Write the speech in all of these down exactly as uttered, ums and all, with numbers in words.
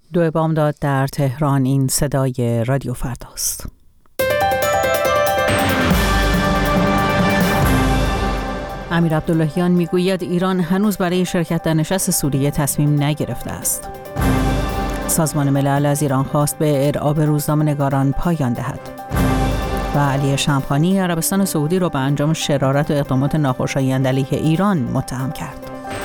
دو بامداد در تهران. این صدای رادیو فرداست. امیر عبداللهیان میگوید ایران هنوز برای شرکت در نشست سوریه تصمیم نگرفته است. سازمان ملل از ایران خواست به ارعاب روزنامه‌نگاران پایان دهد. و علی شمخانی عربستان سعودی را به انجام شرارت و اقدامات ناخوشایند علیه ایران متهم کرد.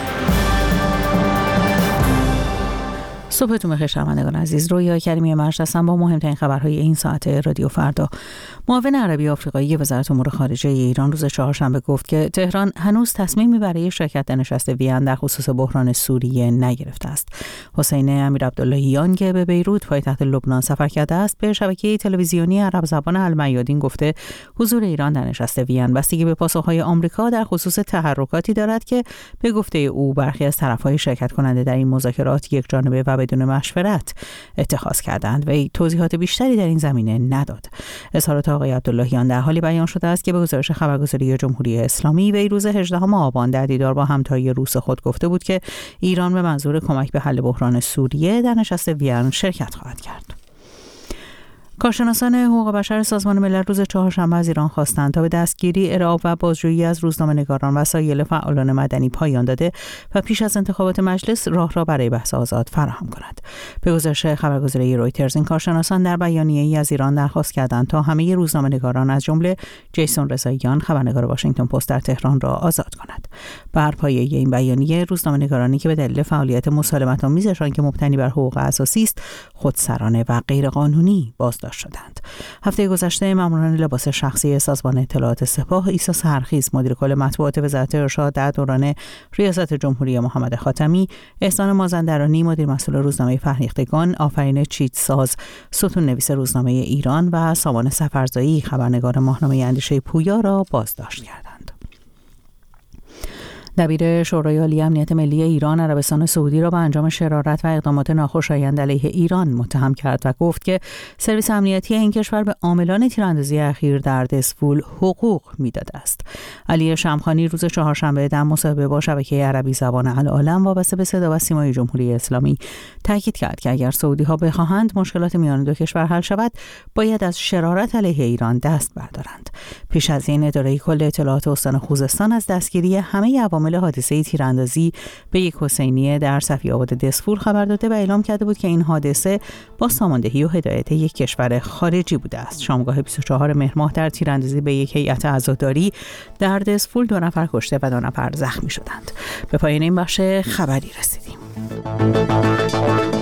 صبحتون بخیر شنوندگان عزیز. رویا کریمی مرج هستم با مهمترین خبرهای این ساعت رادیو فردا. معاون عربی آفریقایی وزارت امور خارجه ایران روز چهارشنبه گفت که تهران هنوز تصمیمی برای شرکت در نشست وین در خصوص بحران سوریه نگرفته است. حسین امیر عبداللهیان که به بیروت پایتخت لبنان سفر کرده است به شبکه تلویزیونی عرب زبان المیادین گفته حضور ایران در نشست وین بستگی به پاسخهای آمریکا در خصوص تحرکاتی دارد که به گفته او برخی از طرفهای شرکت کننده در این مذاکرات یک جانبه و بدون مشورت اتخاذ کردند و توضیحات بیشتری در این زمینه نداد. اظهارات آقای عبداللهیان در حالی بیان شده است که به گزارش خبرگزاری جمهوری اسلامی وی روز هجدهم آبان در دیدار با همتای روس خود گفته بود که ایران به منظور کمک به حل بحران سوریه در نشست وین شرکت خواهد کرد. کارشناسان حقوق بشر سازمان ملل روز چهارشنبه از ایران خواستند تا به دستگیری، ارعاب و بازجویی از روزنامه‌نگاران و سایر فعالان مدنی پایان داده و پیش از انتخابات مجلس راه را برای بحث آزاد فراهم کند. به گزارش خبرگزاری رویترز این کارشناسان در بیانیه‌ای از ایران درخواست کردند تا همه روزنامه‌نگاران از جمله جیسون رضاییان خبرنگار واشنگتن پست در تهران را آزاد کند. بر پایه این بیانیه روزنامه‌نگارانی که به دلیل فعالیت مسالمت‌آمیزشان که مبتنی بر حقوق اساسی است خودسرانه و غیرقانونی بازداشت شدند. هفته گذشته ماموران لباس شخصی سازمان اطلاعات سپاه عیسی سحرخیز مدیر کل مطبوعات وزارت ارشاد در دوران ریاست جمهوری محمد خاتمی، احسان مازندرانی مدیر مسئول روزنامه فرهیختگان، آفرین چیتساز ستون نویس روزنامه ایران و سامان سفرزایی خبرنگار ماهنامه اندیشه پویا را بازداشت کردند. دبیر شورای عالی امنیت ملی ایران عربستان سعودی را به انجام شرارت و اقدامات ناخوشایند علیه ایران متهم کرد و گفت که سرویس امنیتی این کشور به عاملان تیراندازی اخیر در دسفول حقوق میداده است. علی شمخانی روز چهارشنبه در مصاحبه با شبکه عربی زبان العالم وابسته به صدا و سیمای جمهوری اسلامی تاکید کرد که اگر سعودی ها بخواهند مشکلات میان دو کشور حل شود باید از شرارت علیه ایران دست بردارند. پیش از این اداره کل اطلاعات استان خوزستان از دستگیری همه عوامل حادثه تیراندازی به یک حسینیه در صفی‌آباد دسفول خبر داده و اعلام کرده بود که این حادثه با ساماندهی و هدایت یک کشور خارجی بوده است. شامگاه بیست و چهارم مهر ماه در تیراندازی به یک هیئت عزاداری در دسفول دو نفر کشته و دو نفر زخمی شدند. به پایان این بخش خبری رسیدیم.